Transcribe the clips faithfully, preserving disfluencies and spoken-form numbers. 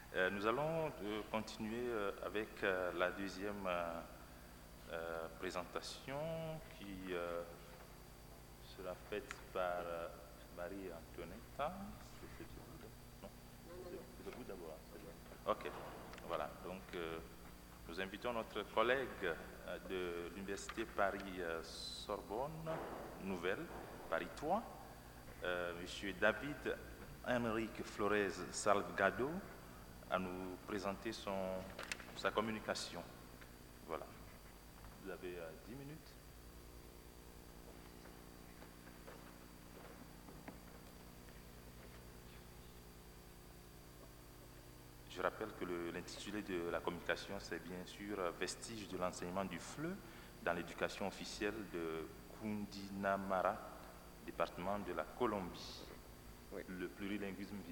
Euh, nous allons euh, continuer euh, avec euh, la deuxième euh, euh, présentation qui euh, sera faite par euh, Marie-Antoinette. C'est vous Non, c'est vous d'abord. Ok, voilà. Donc, euh, nous invitons notre collègue euh, de l'Université Paris-Sorbonne Nouvelle, Paris trois, euh, M. David Henrique Flores Salgado, à nous présenter son, sa communication. Voilà. Vous avez euh, dix minutes. Je rappelle que l'intitulé de la communication, c'est bien sûr « Vestiges de l'enseignement du F L E dans l'éducation officielle de Cundinamarca, département de la Colombie, oui. Le plurilinguisme vivant ».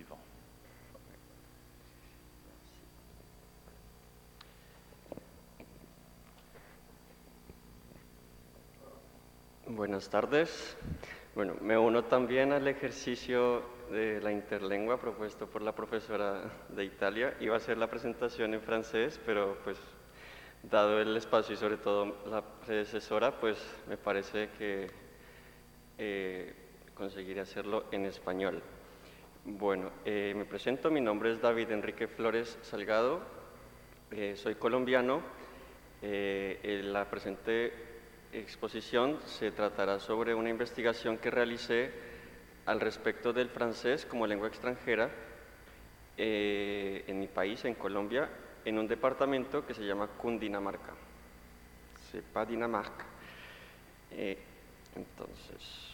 Buenas tardes. Bueno, me uno también al ejercicio de la interlengua propuesto por la profesora de Italia. Iba a hacer la presentación en francés, pero pues dado el espacio y sobre todo la predecesora, pues me parece que eh, conseguiré hacerlo en español. Bueno, eh, me presento, mi nombre es David Enrique Flores Salgado, eh, soy colombiano, eh, la presente exposición se tratará sobre una investigación que realicé al respecto del francés como lengua extranjera eh, en mi país, en Colombia, en un departamento que se llama Cundinamarca. C'est pas Dinamarca. Eh, entonces,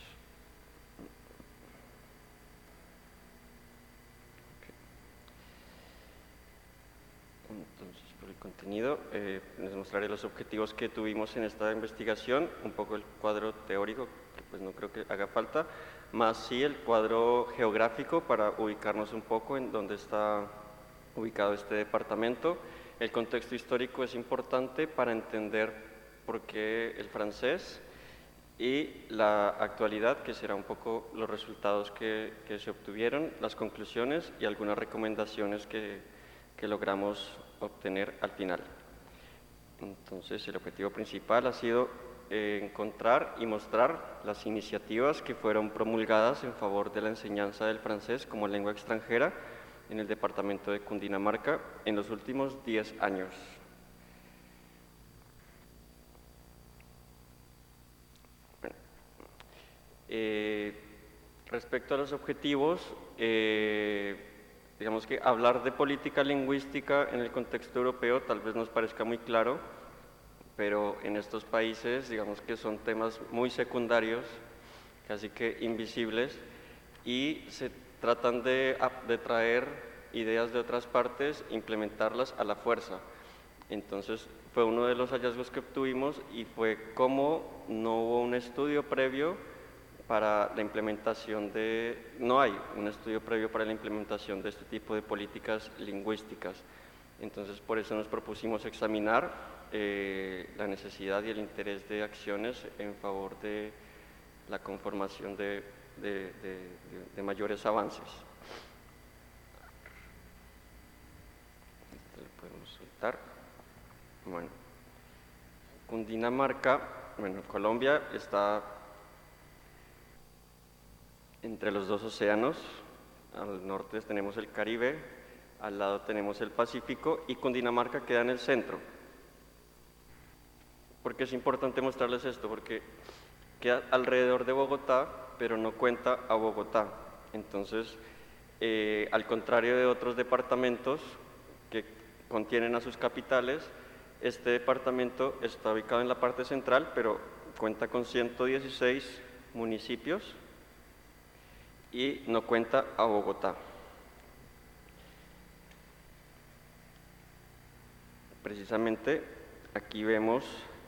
okay. Entonces, por el contenido, eh, les mostraré los objetivos que tuvimos en esta investigación, un poco el cuadro teórico, que pues no creo que haga falta, más sí el cuadro geográfico para ubicarnos un poco en dónde está ubicado este departamento. El contexto histórico es importante para entender por qué el francés y la actualidad, que será un poco los resultados que, que se obtuvieron, las conclusiones y algunas recomendaciones que, que logramos obtener al final. Entonces, el objetivo principal ha sido eh, encontrar y mostrar las iniciativas que fueron promulgadas en favor de la enseñanza del francés como lengua extranjera en el departamento de Cundinamarca en los últimos diez años. Bueno, eh, respecto a los objetivos, eh, digamos que hablar de política lingüística en el contexto europeo tal vez nos parezca muy claro, pero en estos países, digamos que son temas muy secundarios, casi que invisibles, y se tratan de, de traer ideas de otras partes, implementarlas a la fuerza. Entonces, fue uno de los hallazgos que obtuvimos y fue cómo no hubo un estudio previo para la implementación de, no hay un estudio previo para la implementación de este tipo de políticas lingüísticas. Entonces, por eso nos propusimos examinar eh, la necesidad y el interés de acciones en favor de la conformación de, de, de, de, de mayores avances. Esto lo podemos soltar. Bueno, Cundinamarca, bueno, Colombia está entre los dos océanos. Al norte tenemos el Caribe, al lado tenemos el Pacífico y Cundinamarca queda en el centro. ¿Por qué es importante mostrarles esto? Porque queda alrededor de Bogotá, pero no cuenta a Bogotá. Entonces, eh, al contrario de otros departamentos que contienen a sus capitales, este departamento está ubicado en la parte central, pero cuenta con ciento dieciséis municipios y no cuenta a Bogotá. Precisamente aquí vemos,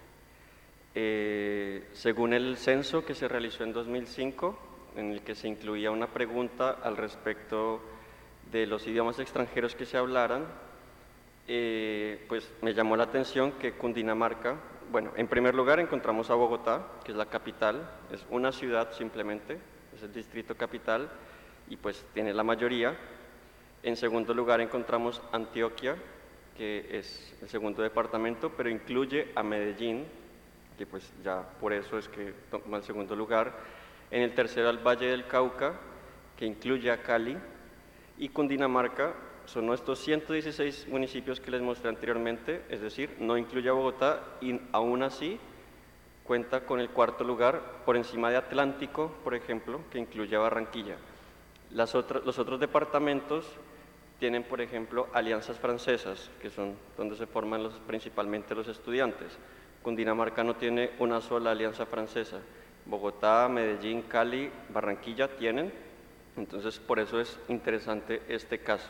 eh, según el censo que se realizó en dos mil cinco, en el que se incluía una pregunta al respecto de los idiomas extranjeros que se hablaran, eh, pues me llamó la atención que Cundinamarca, bueno, en primer lugar encontramos a Bogotá, que es la capital, es una ciudad simplemente, es el distrito capital y pues tiene la mayoría. En segundo lugar encontramos Antioquia, que es el segundo departamento, pero incluye a Medellín, que pues ya por eso es que toma el segundo lugar. En el tercero al Valle del Cauca, que incluye a Cali, y Cundinamarca son nuestros ciento dieciséis municipios que les mostré anteriormente, es decir, no incluye a Bogotá y aún así cuenta con el cuarto lugar por encima de Atlántico, por ejemplo, que incluye a Barranquilla. Las otras, los otros departamentos tienen, por ejemplo, alianzas francesas, que son donde se forman los, principalmente los estudiantes. Cundinamarca no tiene una sola alianza francesa. Bogotá, Medellín, Cali, Barranquilla tienen, entonces por eso es interesante este caso.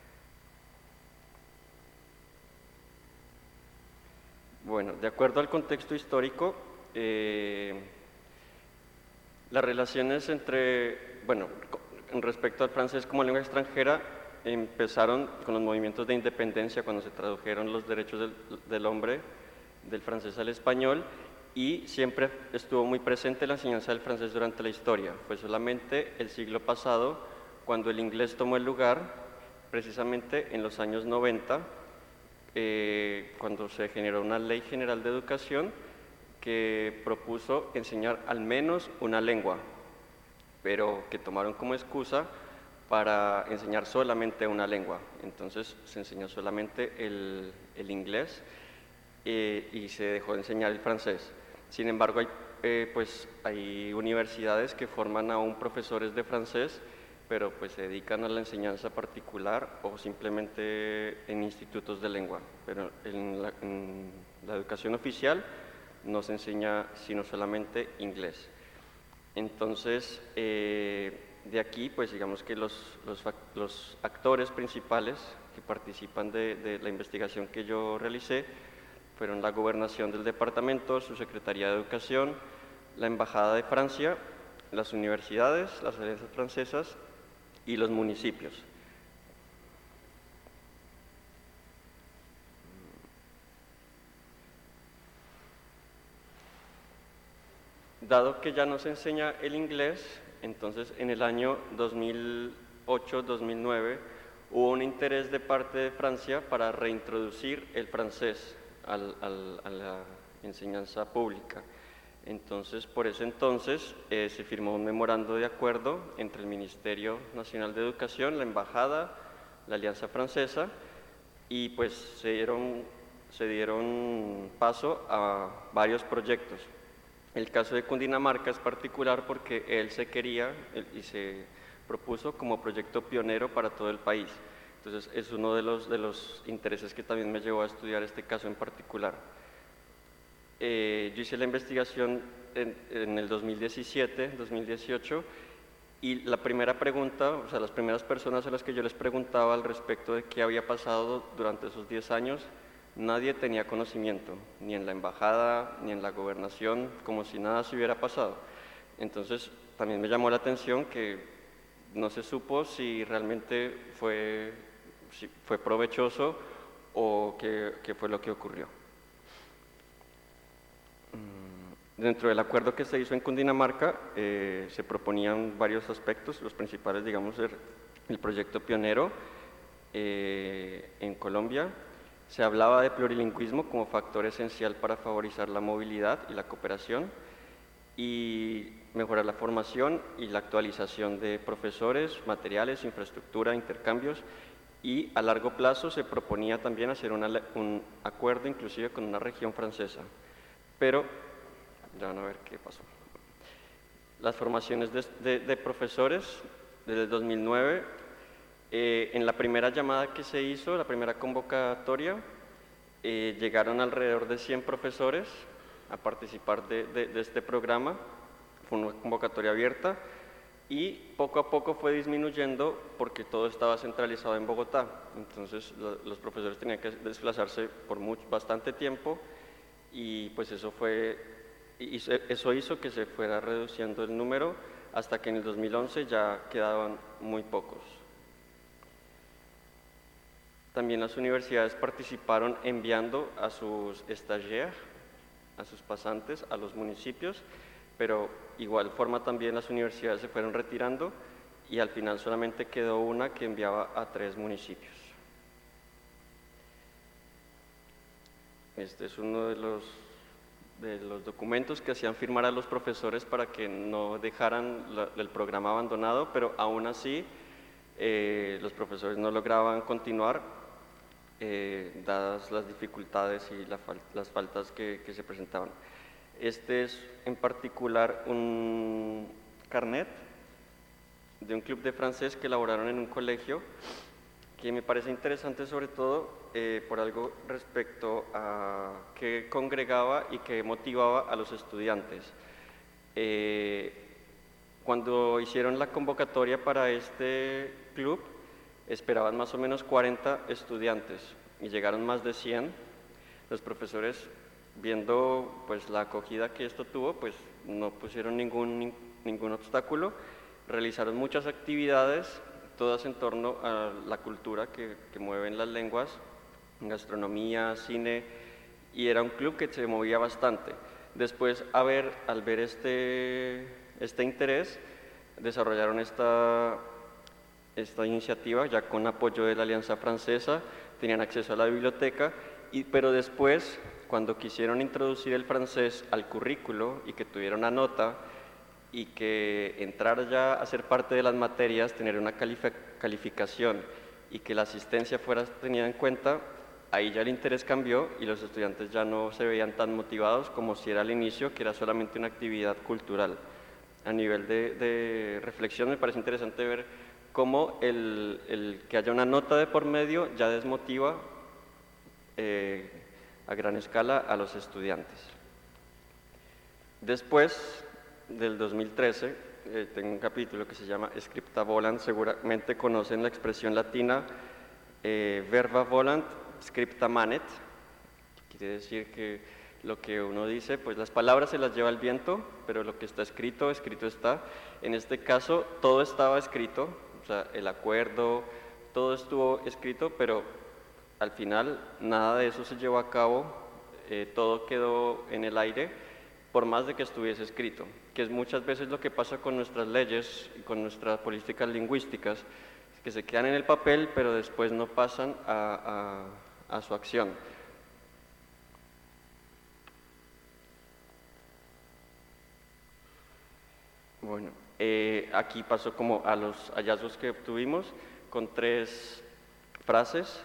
Bueno, de acuerdo al contexto histórico, eh, las relaciones entre, bueno, en respecto al francés como lengua extranjera, empezaron con los movimientos de independencia cuando se tradujeron los derechos del, del hombre del francés al español, y siempre estuvo muy presente la enseñanza del francés durante la historia. Fue solamente el siglo pasado cuando el inglés tomó el lugar, precisamente en los años noventa, eh, cuando se generó una ley general de educación que propuso enseñar al menos una lengua, pero que tomaron como excusa para enseñar solamente una lengua. Entonces se enseñó solamente el, el inglés eh, y se dejó de enseñar el francés. Sin embargo, hay, eh, pues, hay universidades que forman aún profesores de francés, pero pues se dedican a la enseñanza particular o simplemente en institutos de lengua. Pero en la, en la educación oficial no se enseña sino solamente inglés. Entonces, eh, de aquí, pues digamos que los, los, los actores principales que participan de, de la investigación que yo realicé fueron la gobernación del departamento, su Secretaría de Educación, la Embajada de Francia, las universidades, las alianzas francesas y los municipios. Dado que ya no se enseña el inglés, entonces en el año dos mil ocho dos mil nueve hubo un interés de parte de Francia para reintroducir el francés al, al, a la enseñanza pública. Entonces, por ese entonces eh, se firmó un memorando de acuerdo entre el Ministerio Nacional de Educación, la Embajada, la Alianza Francesa, y pues se dieron, se dieron paso a varios proyectos. El caso de Cundinamarca es particular porque él se quería él, y se propuso como proyecto pionero para todo el país. Entonces es uno de los, de los intereses que también me llevó a estudiar este caso en particular. Eh, yo hice la investigación en, en el dos mil diecisiete, dos mil dieciocho, y la primera pregunta, o sea, las primeras personas a las que yo les preguntaba al respecto de qué había pasado durante esos diez años, nadie tenía conocimiento, ni en la embajada, ni en la gobernación, como si nada se hubiera pasado. Entonces, también me llamó la atención que no se supo si realmente fue, si fue provechoso o qué, qué fue lo que ocurrió. Dentro del acuerdo que se hizo en Cundinamarca, eh, se proponían varios aspectos, los principales, digamos, el, el proyecto pionero eh, en Colombia. Se hablaba de plurilingüismo como factor esencial para favorizar la movilidad y la cooperación y mejorar la formación y la actualización de profesores, materiales, infraestructura, intercambios, y a largo plazo se proponía también hacer una, un acuerdo inclusive con una región francesa. Pero, ya van a ver qué pasó. Las formaciones de, de, de profesores desde el dos mil nueve, eh, en la primera llamada que se hizo, la primera convocatoria, eh, llegaron alrededor de cien profesores a participar de, de, de este programa. Fue una convocatoria abierta y poco a poco fue disminuyendo porque todo estaba centralizado en Bogotá. Entonces lo, los profesores tenían que desplazarse por mucho, bastante tiempo, y pues eso fue, y eso hizo que se fuera reduciendo el número hasta que en el dos mil once ya quedaban muy pocos. También las universidades participaron enviando a sus stagiaires, a sus pasantes, a los municipios, pero igual forma también las universidades se fueron retirando y al final solamente quedó una que enviaba a tres municipios. Este es uno de los, de los documentos que hacían firmar a los profesores para que no dejaran la, el programa abandonado, pero aún así eh, los profesores no lograban continuar, eh, dadas las dificultades y la fal las faltas que, que se presentaban. Este es en particular un carnet de un club de francés que elaboraron en un colegio, que me parece interesante sobre todo eh, por algo respecto a qué congregaba y qué motivaba a los estudiantes. Eh, cuando hicieron la convocatoria para este club, esperaban más o menos cuarenta estudiantes y llegaron más de cien. Los profesores, viendo pues la acogida que esto tuvo, pues no pusieron ningún, ningún obstáculo, realizaron muchas actividades, todas en torno a la cultura que, que mueven las lenguas, gastronomía, cine, y era un club que se movía bastante. Después, a ver, al ver este, este interés, desarrollaron esta, esta iniciativa ya con apoyo de la Alianza Francesa, tenían acceso a la biblioteca, y, pero después, cuando quisieron introducir el francés al currículo y que tuviera una nota, y que entrar ya a ser parte de las materias, tener una calificación y que la asistencia fuera tenida en cuenta, ahí ya el interés cambió y los estudiantes ya no se veían tan motivados como si era al inicio, que era solamente una actividad cultural. A nivel de, de reflexión me parece interesante ver cómo el, el que haya una nota de por medio ya desmotiva eh, a gran escala a los estudiantes. Después del dos mil trece, eh, tengo un capítulo que se llama Scripta Volant, seguramente conocen la expresión latina eh, verba volant, scripta manet, quiere decir que lo que uno dice, pues las palabras se las lleva el viento, pero lo que está escrito, escrito está. En este caso, todo estaba escrito, o sea, el acuerdo, todo estuvo escrito, pero al final nada de eso se llevó a cabo, eh, todo quedó en el aire, por más de que estuviese escrito, que es muchas veces lo que pasa con nuestras leyes y con nuestras políticas lingüísticas, que se quedan en el papel, pero después no pasan a, a, a su acción. Bueno, eh, aquí pasó como a los hallazgos que obtuvimos con tres frases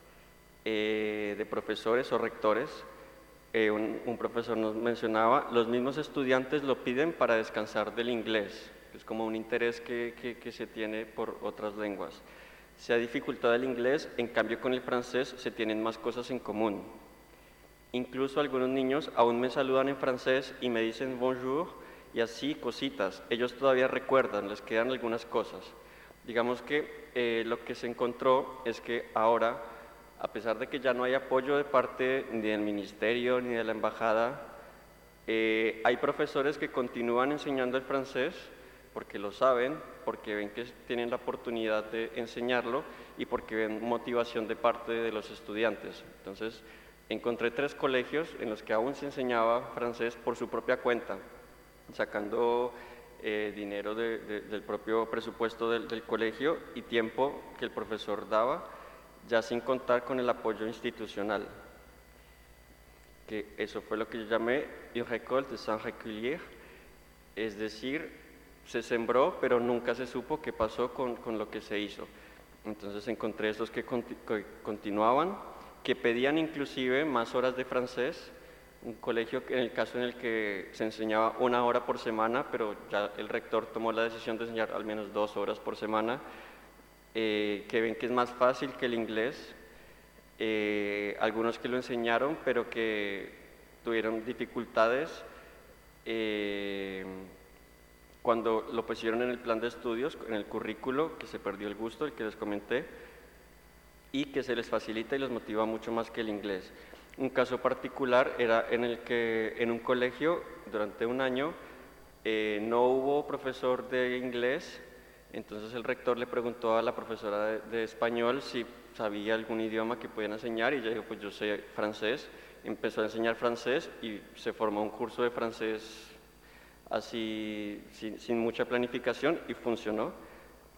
eh, de profesores o rectores. Eh, un, un profesor nos mencionaba, los mismos estudiantes lo piden para descansar del inglés, es como un interés que, que, que se tiene por otras lenguas. Se ha dificultado el inglés, en cambio con el francés se tienen más cosas en común. Incluso algunos niños aún me saludan en francés y me dicen bonjour y así cositas, ellos todavía recuerdan, les quedan algunas cosas. Digamos que eh, lo que se encontró es que ahora, a pesar de que ya no hay apoyo de parte ni del ministerio ni de la embajada, eh, hay profesores que continúan enseñando el francés porque lo saben, porque ven que tienen la oportunidad de enseñarlo y porque ven motivación de parte de los estudiantes. Entonces, encontré tres colegios en los que aún se enseñaba francés por su propia cuenta, sacando eh, dinero de, de, del propio presupuesto del, del colegio y tiempo que el profesor daba, ya sin contar con el apoyo institucional, que eso fue lo que yo llamé une récolte sans recueillir, es decir, se sembró pero nunca se supo qué pasó con, con lo que se hizo. Entonces encontré estos que, conti que continuaban, que pedían inclusive más horas de francés, un colegio en el caso en el que se enseñaba una hora por semana, pero ya el rector tomó la decisión de enseñar al menos dos horas por semana, Eh, que ven que es más fácil que el inglés, eh, algunos que lo enseñaron pero que tuvieron dificultades eh, cuando lo pusieron en el plan de estudios, en el currículo, que se perdió el gusto, el que les comenté, y que se les facilita y les motiva mucho más que el inglés. Un caso particular era en el que en un colegio durante un año eh, no hubo profesor de inglés. Entonces el rector le preguntó a la profesora de, de español si sabía algún idioma que pudiera enseñar y ella dijo, pues yo sé francés. Empezó a enseñar francés y se formó un curso de francés así, sin, sin mucha planificación y funcionó.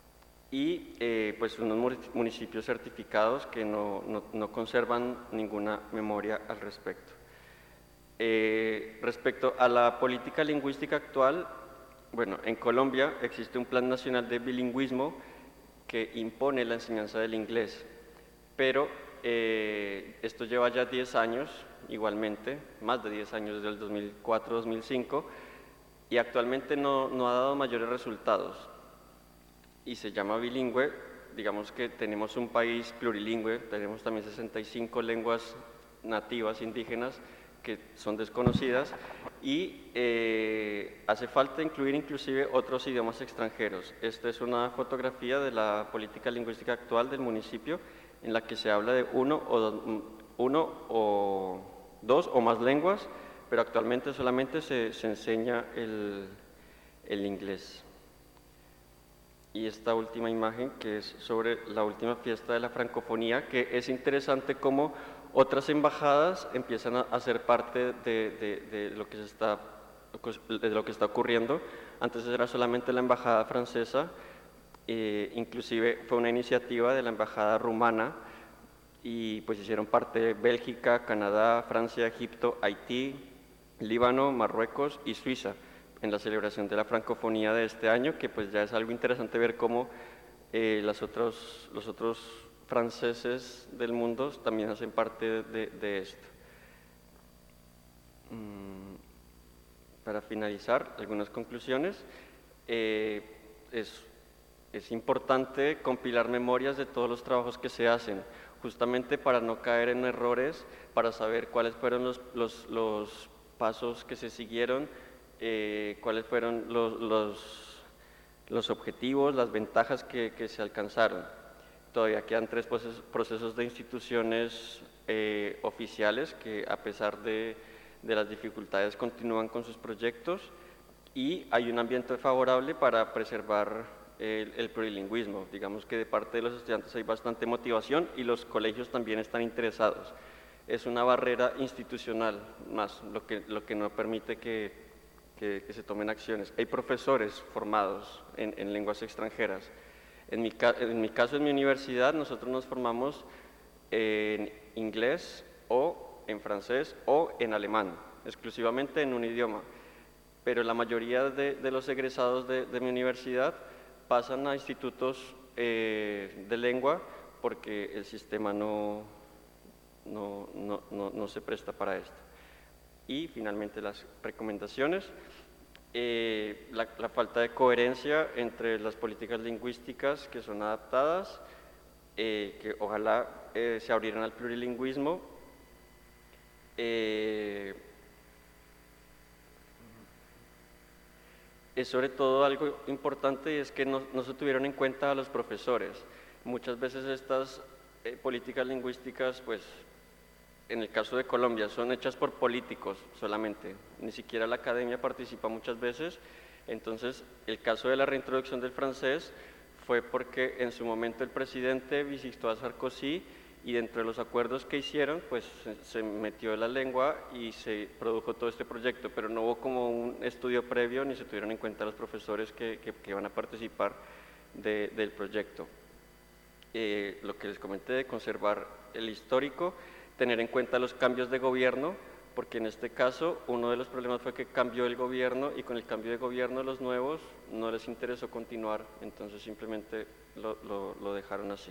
y eh, pues unos municipios certificados que no, no, no conservan ninguna memoria al respecto. Eh, respecto a la política lingüística actual, bueno, en Colombia existe un Plan Nacional de Bilingüismo que impone la enseñanza del inglés, pero eh, esto lleva ya diez años, igualmente, más de diez años, desde el dos mil cuatro a dos mil cinco, y actualmente no, no ha dado mayores resultados, y se llama bilingüe. Digamos que tenemos un país plurilingüe, tenemos también sesenta y cinco lenguas nativas indígenas que son desconocidas, y eh, hace falta incluir inclusive otros idiomas extranjeros. Esta es una fotografía de la política lingüística actual del municipio, en la que se habla de uno o, do, uno o dos o más lenguas, pero actualmente solamente se, se enseña el, el inglés. Y esta última imagen, que es sobre la última fiesta de la francofonía, que es interesante cómo otras embajadas empiezan a hacer parte de, de, de, lo que se está, de lo que está ocurriendo. Antes era solamente la embajada francesa, eh, inclusive fue una iniciativa de la embajada rumana, y pues hicieron parte Bélgica, Canadá, Francia, Egipto, Haití, Líbano, Marruecos y Suiza en la celebración de la francofonía de este año, que pues ya es algo interesante ver cómo eh, las otros, los otros franceses del mundo también hacen parte de, de esto. Mm, para finalizar, algunas conclusiones. Eh, es, es importante compilar memorias de todos los trabajos que se hacen, justamente para no caer en errores, para saber cuáles fueron los, los, los pasos que se siguieron, eh, cuáles fueron los, los, los objetivos, las ventajas que, que se alcanzaron. Todavía quedan tres procesos, procesos de instituciones eh, oficiales que, a pesar de, de las dificultades, continúan con sus proyectos, y hay un ambiente favorable para preservar el, el plurilingüismo. Digamos que de parte de los estudiantes hay bastante motivación y los colegios también están interesados. Es una barrera institucional más lo que, lo que no permite que, que, que se tomen acciones. Hay profesores formados en, en lenguas extranjeras. En mi, en mi caso, en mi universidad, nosotros nos formamos en inglés o en francés o en alemán, exclusivamente en un idioma. Pero la mayoría de, de los egresados de, de mi universidad pasan a institutos eh, de lengua porque el sistema no, no, no, no, no se presta para esto. Y finalmente las recomendaciones. Eh, la, la falta de coherencia entre las políticas lingüísticas que son adaptadas, eh, que ojalá eh, se abrieran al plurilingüismo. Eh, es sobre todo algo importante, y es que no, no se tuvieron en cuenta a los profesores. Muchas veces estas eh, políticas lingüísticas, pues, en el caso de Colombia, son hechas por políticos solamente, ni siquiera la academia participa muchas veces. Entonces, el caso de la reintroducción del francés fue porque en su momento el presidente visitó a Sarkozy, y dentro de los acuerdos que hicieron, pues se, se metió la lengua y se produjo todo este proyecto, pero no hubo como un estudio previo ni se tuvieron en cuenta los profesores que, que, que van a participar de, del proyecto. Eh, lo que les comenté de conservar el histórico, tener en cuenta los cambios de gobierno, porque en este caso uno de los problemas fue que cambió el gobierno, y con el cambio de gobierno los nuevos no les interesó continuar, entonces simplemente lo, lo, lo dejaron así.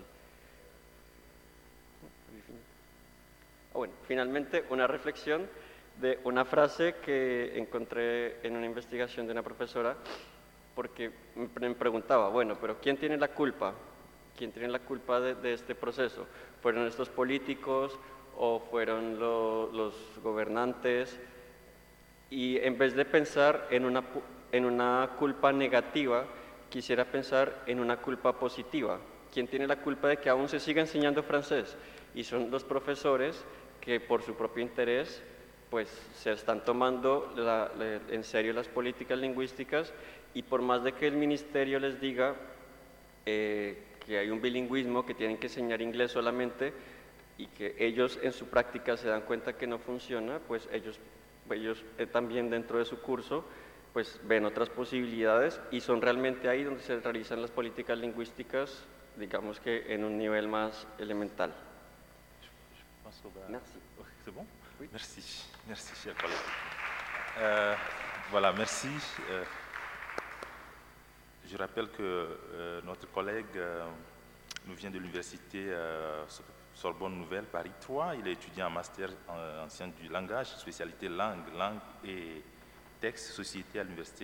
Bueno, finalmente una reflexión de una frase que encontré en una investigación de una profesora, porque me preguntaba, bueno, pero ¿quién tiene la culpa? ¿Quién tiene la culpa de, de este proceso? ¿Fueron estos políticos o fueron lo, los gobernantes? Y en vez de pensar en una, en una culpa negativa, quisiera pensar en una culpa positiva. ¿Quién tiene la culpa de que aún se siga enseñando francés? Y son los profesores que por su propio interés pues se están tomando la, la, en serio las políticas lingüísticas, y por más de que el ministerio les diga eh, que hay un bilingüismo, que tienen que enseñar inglés solamente, y que ellos en su práctica se dan cuenta que no funciona, pues ellos, ellos eh, también dentro de su curso pues ven otras posibilidades y son realmente ahí donde se realizan las políticas lingüísticas, digamos que en un nivel más elemental. Merci. C'est bon? Oui. Merci, merci, cher collègue. Euh, voilà, merci. Euh, je rappelle que euh, notre collègue euh, nous vient de l'université euh, Sorbonne Nouvelle Paris trois. Il est étudiant en master en, en sciences du langage, spécialité langue, langue et texte, société à l'université